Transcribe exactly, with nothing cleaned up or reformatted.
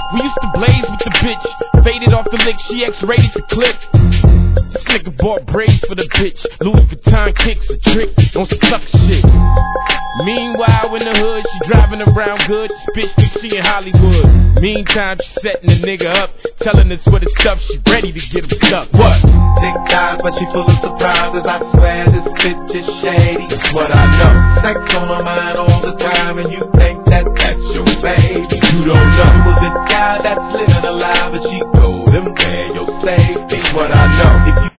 We used to blaze with the bitch, faded off the lick, she X-rated the clip. This nigga bought braids for the bitch, Louis Vuitton kicks a trick on some suck shit. Meanwhile in the hood, she driving around good, this bitch thinks she in Hollywood. Meantime, she setting the nigga up, telling us what his stuff, she ready to get him stuck. What? Thick thighs, but she full of surprises, I swear this bitch is shady, that's what I know. Sex on my mind all the time, and you think